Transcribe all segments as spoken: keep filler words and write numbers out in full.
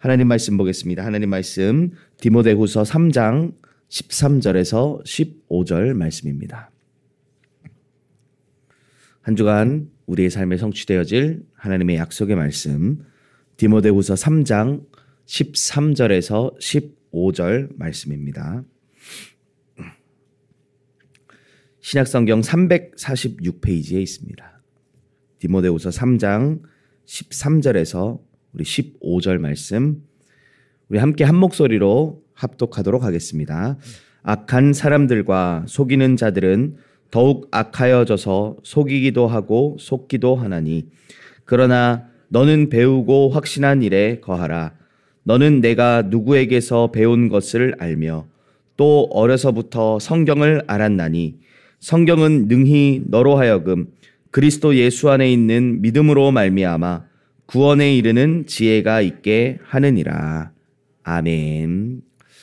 하나님 말씀 보겠습니다. 하나님 말씀 디모데후서 삼 장 십삼 절에서 십오 절 말씀입니다. 한 주간 우리의 삶에 성취되어질 하나님의 약속의 말씀 디모데후서 삼 장 십삼 절에서 십오 절 말씀입니다. 신약성경 삼백사십육 페이지에 있습니다. 디모데후서 삼 장 십삼 절에서 우리 십오 절 말씀 우리 함께 한 목소리로 합독하도록 하겠습니다. 악한 사람들과 속이는 자들은 더욱 악하여져서 속이기도 하고 속기도 하나니 그러나 너는 배우고 확신한 일에 거하라. 너는 내가 누구에게서 배운 것을 알며 또 어려서부터 성경을 알았나니 성경은 능히 너로 하여금 그리스도 예수 안에 있는 믿음으로 말미암아 구원에 이르는 지혜가 있게 하느니라. 아멘.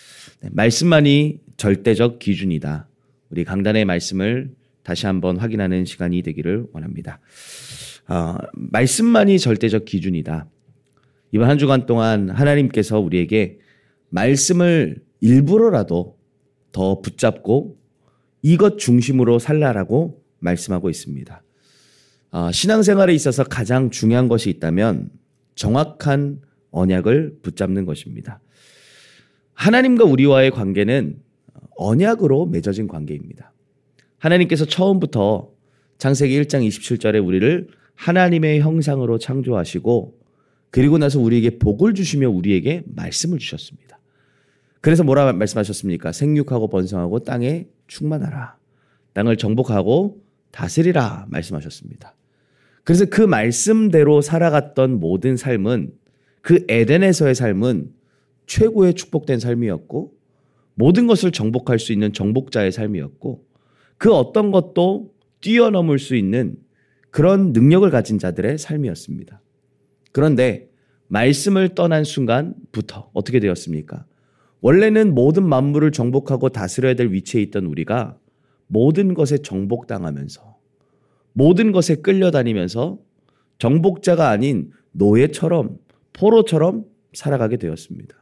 말씀만이 절대적 기준이다. 우리 강단의 말씀을 다시 한번 확인하는 시간이 되기를 원합니다. 어, 말씀만이 절대적 기준이다. 이번 한 주간 동안 하나님께서 우리에게 말씀을 일부러라도 더 붙잡고 이것 중심으로 살라라고 말씀하고 있습니다. 어, 신앙생활에 있어서 가장 중요한 것이 있다면 정확한 언약을 붙잡는 것입니다. 하나님과 우리와의 관계는 언약으로 맺어진 관계입니다. 하나님께서 처음부터 창세기 일 장 이십칠 절에 우리를 하나님의 형상으로 창조하시고 그리고 나서 우리에게 복을 주시며 우리에게 말씀을 주셨습니다. 그래서 뭐라 말씀하셨습니까? 생육하고 번성하고 땅에 충만하라. 땅을 정복하고 다스리라 말씀하셨습니다. 그래서 그 말씀대로 살아갔던 모든 삶은 그 에덴에서의 삶은 최고의 축복된 삶이었고 모든 것을 정복할 수 있는 정복자의 삶이었고 그 어떤 것도 뛰어넘을 수 있는 그런 능력을 가진 자들의 삶이었습니다. 그런데 말씀을 떠난 순간부터 어떻게 되었습니까? 원래는 모든 만물을 정복하고 다스려야 될 위치에 있던 우리가 모든 것에 정복당하면서 모든 것에 끌려다니면서 정복자가 아닌 노예처럼 포로처럼 살아가게 되었습니다.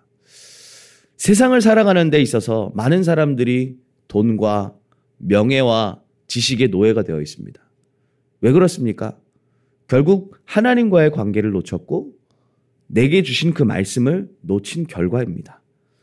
세상을 살아가는 데 있어서 많은 사람들이 돈과 명예와 지식의 노예가 되어 있습니다. 왜 그렇습니까? 결국 하나님과의 관계를 놓쳤고 내게 주신 그 말씀을 놓친 결과입니다.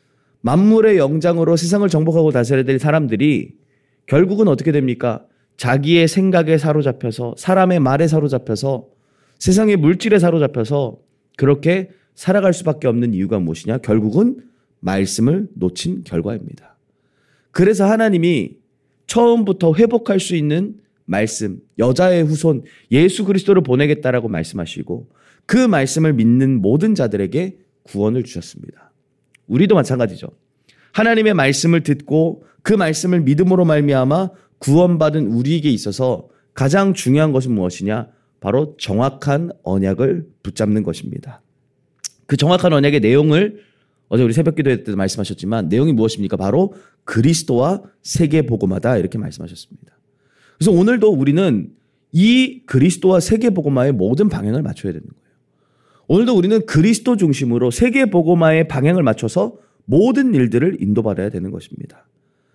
만물의 영장으로 세상을 정복하고 다스려야 될 사람들이 결국은 어떻게 됩니까? 자기의 생각에 사로잡혀서 사람의 말에 사로잡혀서 세상의 물질에 사로잡혀서 그렇게 살아갈 수밖에 없는 이유가 무엇이냐? 결국은 말씀을 놓친 결과입니다. 그래서 하나님이 처음부터 회복할 수 있는 말씀, 여자의 후손 예수 그리스도를 보내겠다라고 말씀하시고 그 말씀을 믿는 모든 자들에게 구원을 주셨습니다. 우리도 마찬가지죠. 하나님의 말씀을 듣고 그 말씀을 믿음으로 말미암아 구원받은 우리에게 있어서 가장 중요한 것은 무엇이냐? 바로 정확한 언약을 붙잡는 것입니다. 그 정확한 언약의 내용을 어제 우리 새벽기도회 때도 말씀하셨지만 내용이 무엇입니까? 바로 그리스도와 세계복음화다 이렇게 말씀하셨습니다. 그래서 오늘도 우리는 이 그리스도와 세계복음화의 모든 방향을 맞춰야 되는 거예요. 오늘도 우리는 그리스도 중심으로 세계복음화의 방향을 맞춰서 모든 일들을 인도받아야 되는 것입니다.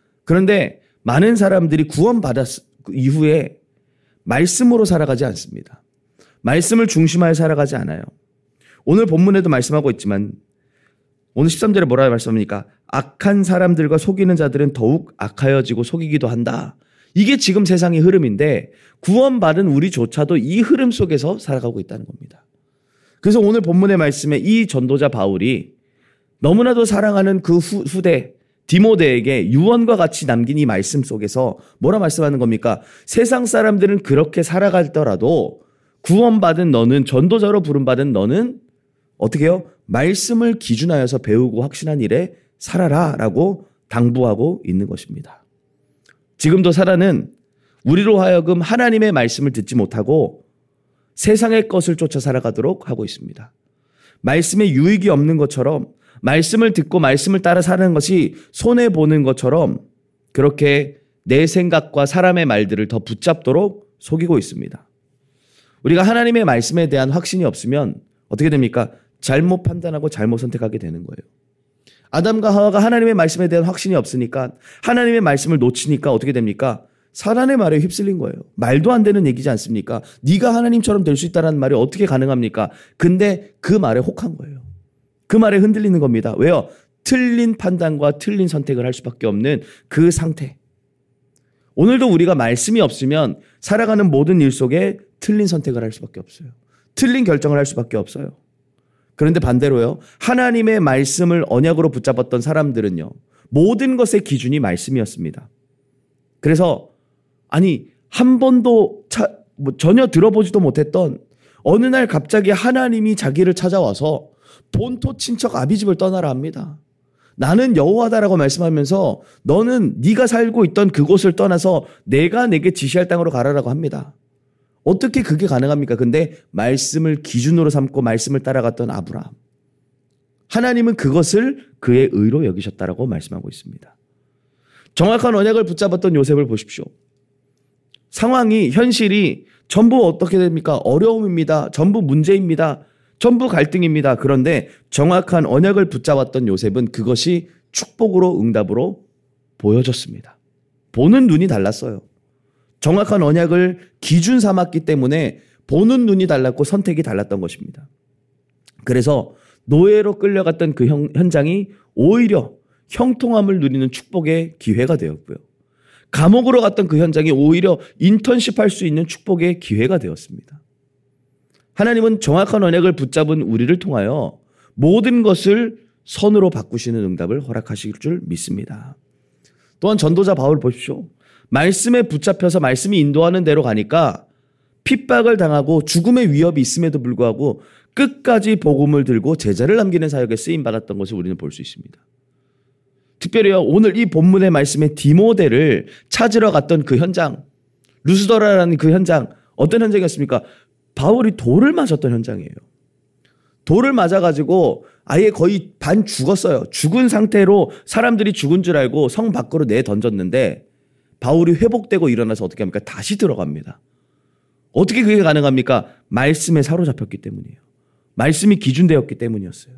그런데 많은 사람들이 구원받았 이후에 말씀으로 살아가지 않습니다. 말씀을 중심하여 살아가지 않아요. 오늘 본문에도 말씀하고 있지만 오늘 십삼 절에 뭐라고 말씀합니까? 악한 사람들과 속이는 자들은 더욱 악하여지고 속이기도 한다. 이게 지금 세상의 흐름인데 구원받은 우리조차도 이 흐름 속에서 살아가고 있다는 겁니다. 그래서 오늘 본문의 말씀에 이 전도자 바울이 너무나도 사랑하는 그 후, 후대 디모데에게 유언과 같이 남긴 이 말씀 속에서 뭐라 말씀하는 겁니까? 세상 사람들은 그렇게 살아가더라도 구원받은 너는 전도자로 부름받은 너는 어떻게 해요? 말씀을 기준하여서 배우고 확신한 일에 살아라 라고 당부하고 있는 것입니다. 지금도 사단은 우리로 하여금 하나님의 말씀을 듣지 못하고 세상의 것을 쫓아 살아가도록 하고 있습니다. 말씀에 유익이 없는 것처럼 말씀을 듣고 말씀을 따라 사는 것이 손해보는 것처럼 그렇게 내 생각과 사람의 말들을 더 붙잡도록 속이고 있습니다. 우리가 하나님의 말씀에 대한 확신이 없으면 어떻게 됩니까? 잘못 판단하고 잘못 선택하게 되는 거예요. 아담과 하와가 하나님의 말씀에 대한 확신이 없으니까 하나님의 말씀을 놓치니까 어떻게 됩니까? 사단의 말에 휩쓸린 거예요. 말도 안 되는 얘기지 않습니까? 네가 하나님처럼 될 수 있다는 말이 어떻게 가능합니까? 근데 그 말에 혹한 거예요. 그 말에 흔들리는 겁니다. 왜요? 틀린 판단과 틀린 선택을 할 수밖에 없는 그 상태. 오늘도 우리가 말씀이 없으면 살아가는 모든 일 속에 틀린 선택을 할 수밖에 없어요. 틀린 결정을 할 수밖에 없어요. 그런데 반대로요. 하나님의 말씀을 언약으로 붙잡았던 사람들은요. 모든 것의 기준이 말씀이었습니다. 그래서 아니 한 번도 차, 뭐 전혀 들어보지도 못했던 어느 날 갑자기 하나님이 자기를 찾아와서 본토 친척 아비집을 떠나라 합니다. 나는 여호와다라고 말씀하면서 너는 네가 살고 있던 그곳을 떠나서 내가 내게 지시할 땅으로 가라라고 합니다. 어떻게 그게 가능합니까? 근데 말씀을 기준으로 삼고 말씀을 따라갔던 아브라함. 하나님은 그것을 그의 의로 여기셨다라고 말씀하고 있습니다. 정확한 언약을 붙잡았던 요셉을 보십시오. 상황이 현실이 전부 어떻게 됩니까? 어려움입니다. 전부 문제입니다. 전부 갈등입니다. 그런데 정확한 언약을 붙잡았던 요셉은 그것이 축복으로 응답으로 보여졌습니다. 보는 눈이 달랐어요. 정확한 언약을 기준 삼았기 때문에 보는 눈이 달랐고 선택이 달랐던 것입니다. 그래서 노예로 끌려갔던 그 현장이 오히려 형통함을 누리는 축복의 기회가 되었고요. 감옥으로 갔던 그 현장이 오히려 인턴십 할 수 있는 축복의 기회가 되었습니다. 하나님은 정확한 언약을 붙잡은 우리를 통하여 모든 것을 선으로 바꾸시는 응답을 허락하실 줄 믿습니다. 또한 전도자 바울 보십시오. 말씀에 붙잡혀서 말씀이 인도하는 대로 가니까 핍박을 당하고 죽음의 위협이 있음에도 불구하고 끝까지 복음을 들고 제자를 남기는 사역에 쓰임받았던 것을 우리는 볼 수 있습니다. 특별히요, 오늘 이 본문의 말씀에 디모데를 찾으러 갔던 그 현장, 루스더라라는 그 현장, 어떤 현장이었습니까? 바울이 돌을 맞았던 현장이에요. 돌을 맞아가지고 아예 거의 반 죽었어요. 죽은 상태로 사람들이 죽은 줄 알고 성 밖으로 내던졌는데 바울이 회복되고 일어나서 어떻게 합니까? 다시 들어갑니다. 어떻게 그게 가능합니까? 말씀에 사로잡혔기 때문이에요. 말씀이 기준되었기 때문이었어요.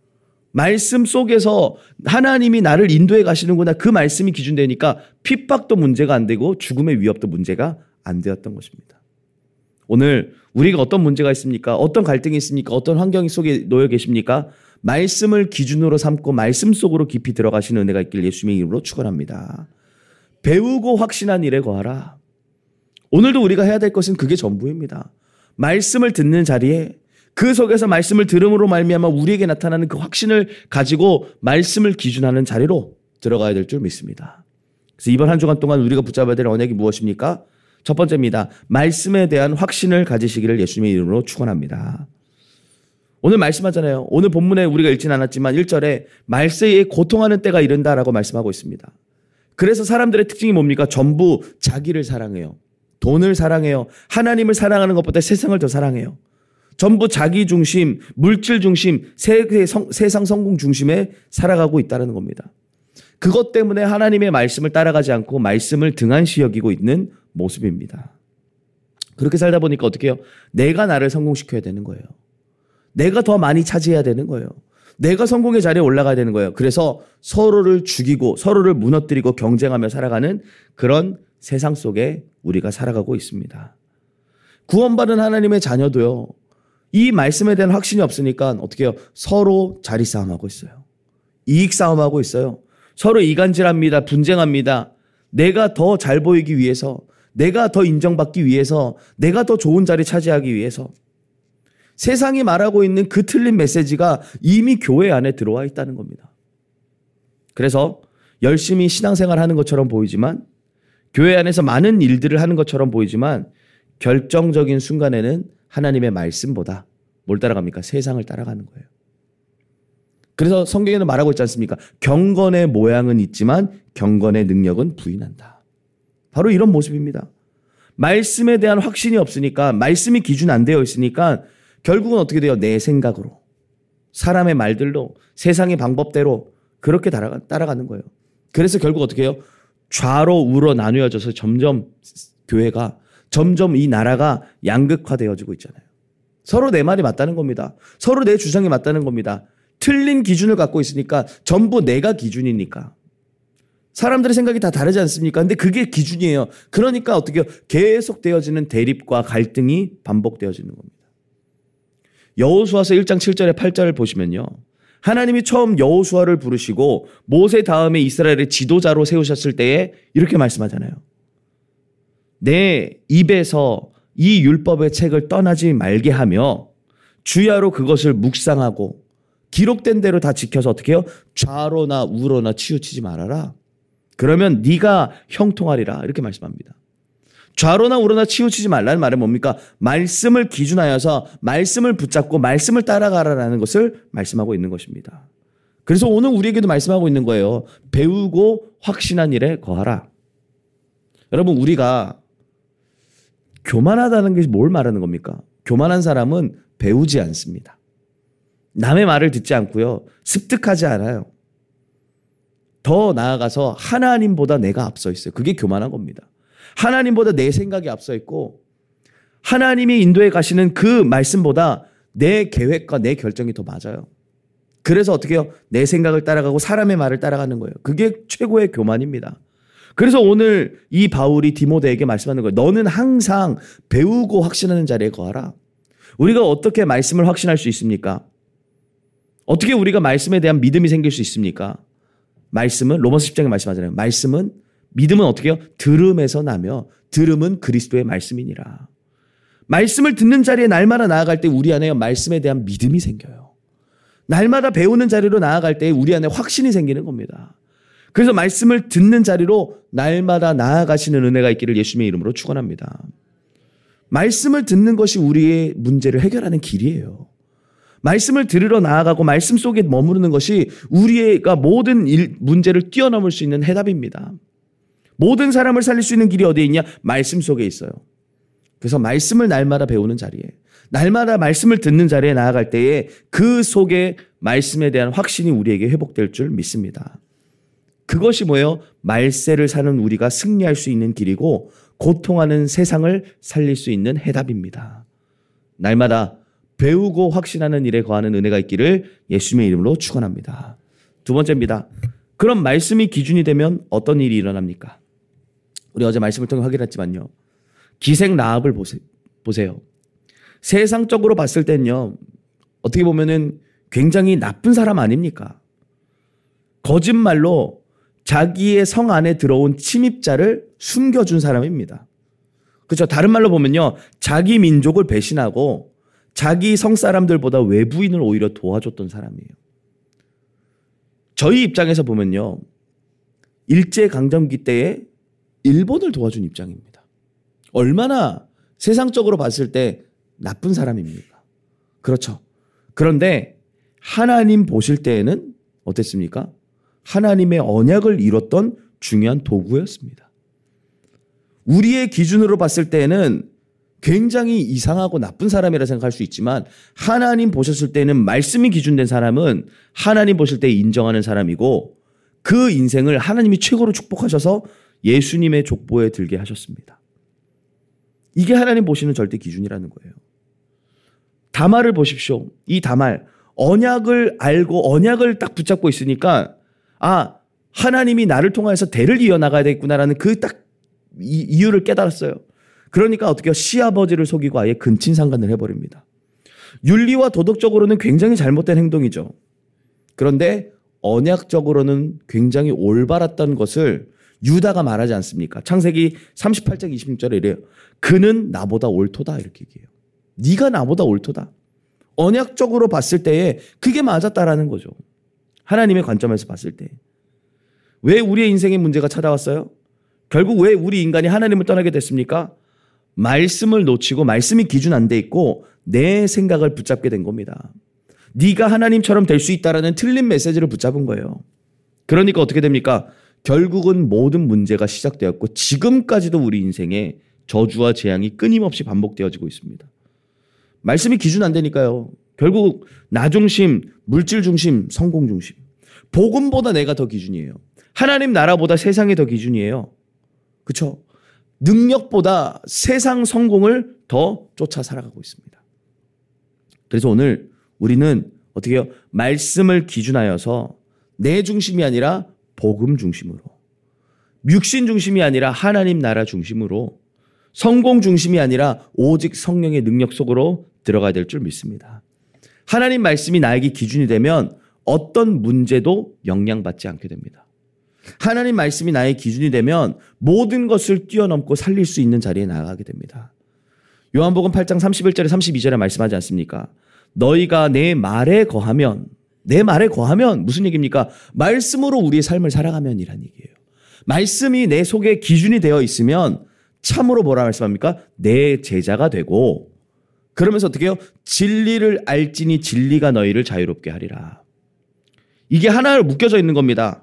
말씀 속에서 하나님이 나를 인도해 가시는구나. 그 말씀이 기준되니까 핍박도 문제가 안 되고 죽음의 위협도 문제가 안 되었던 것입니다. 오늘 우리가 어떤 문제가 있습니까? 어떤 갈등이 있습니까? 어떤 환경 속에 놓여 계십니까? 말씀을 기준으로 삼고 말씀 속으로 깊이 들어가시는 은혜가 있길 예수님의 이름으로 축원합니다. 배우고 확신한 일에 거하라. 오늘도 우리가 해야 될 것은 그게 전부입니다. 말씀을 듣는 자리에 그 속에서 말씀을 들음으로 말미암아 우리에게 나타나는 그 확신을 가지고 말씀을 기준하는 자리로 들어가야 될 줄 믿습니다. 그래서 이번 한 주간 동안 우리가 붙잡아야 될 언약이 무엇입니까? 첫 번째입니다. 말씀에 대한 확신을 가지시기를 예수님의 이름으로 축원합니다. 오늘 말씀하잖아요. 오늘 본문에 우리가 읽진 않았지만 일 절에 말세에 고통하는 때가 이른다라고 말씀하고 있습니다. 그래서 사람들의 특징이 뭡니까? 전부 자기를 사랑해요. 돈을 사랑해요. 하나님을 사랑하는 것보다 세상을 더 사랑해요. 전부 자기 중심, 물질 중심, 세상 성공 중심에 살아가고 있다는 겁니다. 그것 때문에 하나님의 말씀을 따라가지 않고 말씀을 등한시 여기고 있는 모습입니다. 그렇게 살다 보니까 어떻게 해요? 내가 나를 성공시켜야 되는 거예요. 내가 더 많이 차지해야 되는 거예요. 내가 성공의 자리에 올라가야 되는 거예요. 그래서 서로를 죽이고 서로를 무너뜨리고 경쟁하며 살아가는 그런 세상 속에 우리가 살아가고 있습니다. 구원받은 하나님의 자녀도요. 이 말씀에 대한 확신이 없으니까 어떻게 해요? 서로 자리 싸움하고 있어요. 이익 싸움하고 있어요. 서로 이간질합니다. 분쟁합니다. 내가 더 잘 보이기 위해서, 내가 더 인정받기 위해서, 내가 더 좋은 자리 차지하기 위해서 세상이 말하고 있는 그 틀린 메시지가 이미 교회 안에 들어와 있다는 겁니다. 그래서 열심히 신앙생활 하는 것처럼 보이지만 교회 안에서 많은 일들을 하는 것처럼 보이지만 결정적인 순간에는 하나님의 말씀보다 뭘 따라갑니까? 세상을 따라가는 거예요. 그래서 성경에는 말하고 있지 않습니까? 경건의 모양은 있지만 경건의 능력은 부인한다. 바로 이런 모습입니다. 말씀에 대한 확신이 없으니까, 말씀이 기준 안 되어 있으니까 결국은 어떻게 돼요? 내 생각으로, 사람의 말들로, 세상의 방법대로 그렇게 따라가, 따라가는 거예요. 그래서 결국 어떻게 해요? 좌로 우로 나누어져서 점점 교회가, 점점 이 나라가 양극화되어지고 있잖아요. 서로 내 말이 맞다는 겁니다. 서로 내 주장이 맞다는 겁니다. 틀린 기준을 갖고 있으니까 전부 내가 기준이니까. 사람들의 생각이 다 다르지 않습니까? 근데 그게 기준이에요. 그러니까 어떻게 계속되어지는 대립과 갈등이 반복되어지는 겁니다. 여호수아서 일 장 칠 절에 팔 절을 보시면요. 하나님이 처음 여호수아를 부르시고 모세 다음에 이스라엘의 지도자로 세우셨을 때에 이렇게 말씀하잖아요. 내 입에서 이 율법의 책을 떠나지 말게 하며 주야로 그것을 묵상하고 기록된 대로 다 지켜서 어떻게 해요? 좌로나 우로나 치우치지 말아라. 그러면 네가 형통하리라. 이렇게 말씀합니다. 좌로나 우로나 치우치지 말라는 말은 뭡니까? 말씀을 기준하여서 말씀을 붙잡고 말씀을 따라가라라는 것을 말씀하고 있는 것입니다. 그래서 오늘 우리에게도 말씀하고 있는 거예요. 배우고 확신한 일에 거하라. 여러분, 우리가 교만하다는 게 뭘 말하는 겁니까? 교만한 사람은 배우지 않습니다. 남의 말을 듣지 않고요. 습득하지 않아요. 더 나아가서 하나님보다 내가 앞서 있어요. 그게 교만한 겁니다. 하나님보다 내 생각이 앞서 있고 하나님이 인도해 가시는 그 말씀보다 내 계획과 내 결정이 더 맞아요. 그래서 어떻게 해요? 내 생각을 따라가고 사람의 말을 따라가는 거예요. 그게 최고의 교만입니다. 그래서 오늘 이 바울이 디모데에게 말씀하는 거예요. 너는 항상 배우고 확신하는 자리에 거하라. 우리가 어떻게 말씀을 확신할 수 있습니까? 어떻게 우리가 말씀에 대한 믿음이 생길 수 있습니까? 말씀은 로마서 십 장에 말씀하잖아요. 말씀은 믿음은 어떻게 해요? 들음에서 나며 들음은 그리스도의 말씀이니라. 말씀을 듣는 자리에 날마다 나아갈 때 우리 안에 말씀에 대한 믿음이 생겨요. 날마다 배우는 자리로 나아갈 때 우리 안에 확신이 생기는 겁니다. 그래서 말씀을 듣는 자리로 날마다 나아가시는 은혜가 있기를 예수님의 이름으로 축원합니다. 말씀을 듣는 것이 우리의 문제를 해결하는 길이에요. 말씀을 들으러 나아가고 말씀 속에 머무르는 것이 우리가 모든 일, 문제를 뛰어넘을 수 있는 해답입니다. 모든 사람을 살릴 수 있는 길이 어디에 있냐? 말씀 속에 있어요. 그래서 말씀을 날마다 배우는 자리에, 날마다 말씀을 듣는 자리에 나아갈 때에 그 속에 말씀에 대한 확신이 우리에게 회복될 줄 믿습니다. 그것이 뭐예요? 말세를 사는 우리가 승리할 수 있는 길이고 고통하는 세상을 살릴 수 있는 해답입니다. 날마다 배우고 확신하는 일에 거하는 은혜가 있기를 예수님의 이름으로 축원합니다. 두 번째입니다. 그럼 말씀이 기준이 되면 어떤 일이 일어납니까? 우리 어제 말씀을 통해 확인했지만요. 기생 라합을 보세요. 세상적으로 봤을 때는요. 어떻게 보면은 굉장히 나쁜 사람 아닙니까? 거짓말로 자기의 성 안에 들어온 침입자를 숨겨준 사람입니다. 그렇죠. 다른 말로 보면요. 자기 민족을 배신하고 자기 성 사람들보다 외부인을 오히려 도와줬던 사람이에요. 저희 입장에서 보면요. 일제강점기 때에 일본을 도와준 입장입니다. 얼마나 세상적으로 봤을 때 나쁜 사람입니까? 그렇죠. 그런데 하나님 보실 때에는 어땠습니까? 하나님의 언약을 이뤘던 중요한 도구였습니다. 우리의 기준으로 봤을 때에는 굉장히 이상하고 나쁜 사람이라 생각할 수 있지만 하나님 보셨을 때는 말씀이 기준된 사람은 하나님 보실 때 인정하는 사람이고 그 인생을 하나님이 최고로 축복하셔서 예수님의 족보에 들게 하셨습니다. 이게 하나님 보시는 절대 기준이라는 거예요. 다말을 보십시오. 이 다말 언약을 알고 언약을 딱 붙잡고 있으니까 아 하나님이 나를 통해서 대를 이어나가야 되겠구나라는 그 딱 이유를 깨달았어요. 그러니까 어떻게 시아버지를 속이고 아예 근친상간을 해버립니다. 윤리와 도덕적으로는 굉장히 잘못된 행동이죠. 그런데 언약적으로는 굉장히 올바랐던 것을 유다가 말하지 않습니까? 창세기 삼십팔 장 이십육 절에 이래요. 그는 나보다 옳도다 이렇게 얘기해요. 네가 나보다 옳도다. 언약적으로 봤을 때에 그게 맞았다라는 거죠. 하나님의 관점에서 봤을 때. 왜 우리의 인생에 문제가 찾아왔어요? 결국 왜 우리 인간이 하나님을 떠나게 됐습니까? 말씀을 놓치고 말씀이 기준 안 돼 있고 내 생각을 붙잡게 된 겁니다. 네가 하나님처럼 될 수 있다라는 틀린 메시지를 붙잡은 거예요. 그러니까 어떻게 됩니까? 결국은 모든 문제가 시작되었고 지금까지도 우리 인생에 저주와 재앙이 끊임없이 반복되어지고 있습니다. 말씀이 기준 안 되니까요. 결국 나 중심, 물질 중심, 성공 중심. 복음보다 내가 더 기준이에요. 하나님 나라보다 세상이 더 기준이에요. 그렇죠? 능력보다 세상 성공을 더 쫓아 살아가고 있습니다. 그래서 오늘 우리는 어떻게 해요? 말씀을 기준하여서 내 중심이 아니라 복음 중심으로, 육신 중심이 아니라 하나님 나라 중심으로, 성공 중심이 아니라 오직 성령의 능력 속으로 들어가야 될 줄 믿습니다. 하나님 말씀이 나에게 기준이 되면 어떤 문제도 영향받지 않게 됩니다. 하나님 말씀이 나의 기준이 되면 모든 것을 뛰어넘고 살릴 수 있는 자리에 나아가게 됩니다. 요한복음 팔 장 삼십일 절에 삼십이 절에 말씀하지 않습니까? 너희가 내 말에 거하면, 내 말에 거하면 무슨 얘기입니까? 말씀으로 우리의 삶을 살아가면이란 얘기예요. 말씀이 내 속에 기준이 되어 있으면 참으로 뭐라 말씀합니까? 내 제자가 되고, 그러면서 어떻게 해요? 진리를 알지니 진리가 너희를 자유롭게 하리라. 이게 하나로 묶여져 있는 겁니다.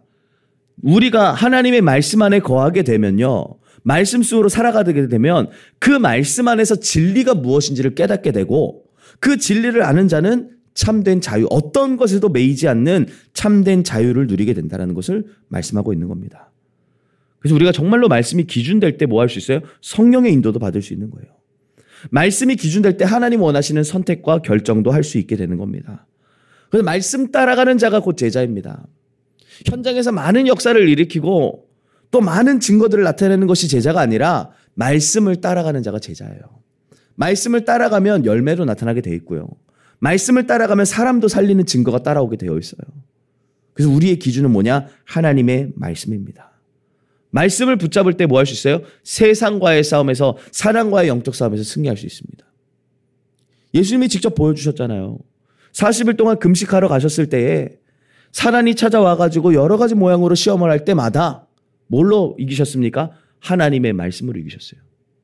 우리가 하나님의 말씀 안에 거하게 되면요, 말씀 속으로 살아가게 되면 그 말씀 안에서 진리가 무엇인지를 깨닫게 되고, 그 진리를 아는 자는 참된 자유, 어떤 것에도 매이지 않는 참된 자유를 누리게 된다는 것을 말씀하고 있는 겁니다. 그래서 우리가 정말로 말씀이 기준될 때 뭐 할 수 있어요? 성령의 인도도 받을 수 있는 거예요. 말씀이 기준될 때 하나님 원하시는 선택과 결정도 할 수 있게 되는 겁니다. 그래서 말씀 따라가는 자가 곧 제자입니다. 현장에서 많은 역사를 일으키고 또 많은 증거들을 나타내는 것이 제자가 아니라 말씀을 따라가는 자가 제자예요. 말씀을 따라가면 열매로 나타나게 돼 있고요. 말씀을 따라가면 사람도 살리는 증거가 따라오게 되어 있어요. 그래서 우리의 기준은 뭐냐? 하나님의 말씀입니다. 말씀을 붙잡을 때 뭐 할 수 있어요? 세상과의 싸움에서, 사랑과의 영적 싸움에서 승리할 수 있습니다. 예수님이 직접 보여주셨잖아요. 사십 일 동안 금식하러 가셨을 때에 사단이 찾아와가지고 여러 가지 모양으로 시험을 할 때마다 뭘로 이기셨습니까? 하나님의 말씀으로 이기셨어요.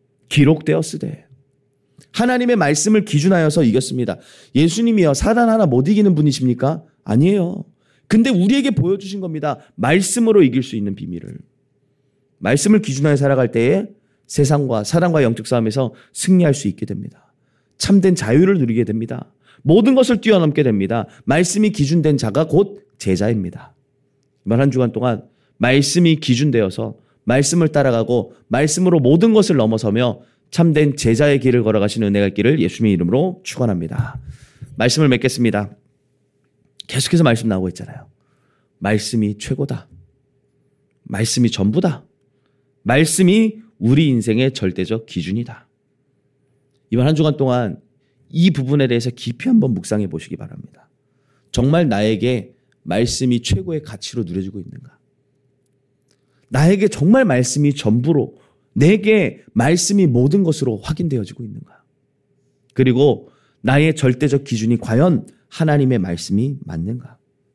기록되었으되. 하나님의 말씀을 기준하여서 이겼습니다. 예수님이요, 사단 하나 못 이기는 분이십니까? 아니에요. 근데 우리에게 보여주신 겁니다. 말씀으로 이길 수 있는 비밀을. 말씀을 기준하여 살아갈 때에 세상과 사단과 영적 싸움에서 승리할 수 있게 됩니다. 참된 자유를 누리게 됩니다. 모든 것을 뛰어넘게 됩니다. 말씀이 기준된 자가 곧 제자입니다. 이번 한 주간 동안 말씀이 기준되어서 말씀을 따라가고 말씀으로 모든 것을 넘어서며 참된 제자의 길을 걸어가시는 은혜가 있기를 예수님의 이름으로 축원합니다. 말씀을 맺겠습니다. 계속해서 말씀 나오고 있잖아요. 말씀이 최고다. 말씀이 전부다. 말씀이 우리 인생의 절대적 기준이다. 이번 한 주간 동안 이 부분에 대해서 깊이 한번 묵상해 보시기 바랍니다. 정말 나에게 말씀이 최고의 가치로 누려지고 있는가? 나에게 정말 말씀이 전부로, 내게 말씀이 모든 것으로 확인되어지고 있는가? 그리고 나의 절대적 기준이 과연 하나님의 말씀이 맞는가?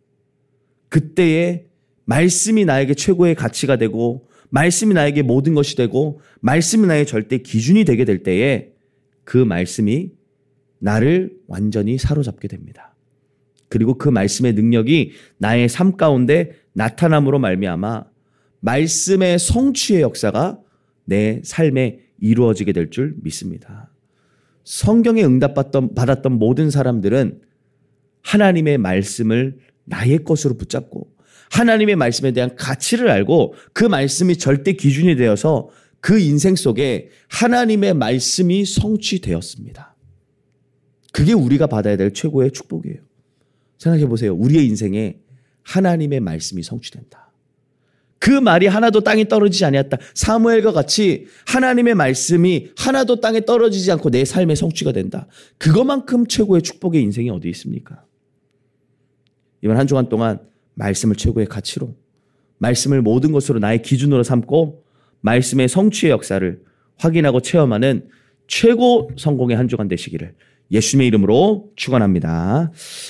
그때에 말씀이 나에게 최고의 가치가 되고, 말씀이 나에게 모든 것이 되고, 말씀이 나의 절대 기준이 되게 될 때에 그 말씀이 나를 완전히 사로잡게 됩니다. 그리고 그 말씀의 능력이 나의 삶 가운데 나타남으로 말미암아 말씀의 성취의 역사가 내 삶에 이루어지게 될 줄 믿습니다. 성경에 응답받던 받았던 모든 사람들은 하나님의 말씀을 나의 것으로 붙잡고 하나님의 말씀에 대한 가치를 알고 그 말씀이 절대 기준이 되어서 그 인생 속에 하나님의 말씀이 성취되었습니다. 그게 우리가 받아야 될 최고의 축복이에요. 생각해 보세요. 우리의 인생에 하나님의 말씀이 성취된다. 그 말이 하나도 땅에 떨어지지 아니었다. 사무엘과 같이 하나님의 말씀이 하나도 땅에 떨어지지 않고 내 삶의 성취가 된다. 그것만큼 최고의 축복의 인생이 어디 있습니까? 이번 한 주간 동안 말씀을 최고의 가치로, 말씀을 모든 것으로 나의 기준으로 삼고 말씀의 성취의 역사를 확인하고 체험하는 최고 성공의 한 주간 되시기를 예수님의 이름으로 축원합니다.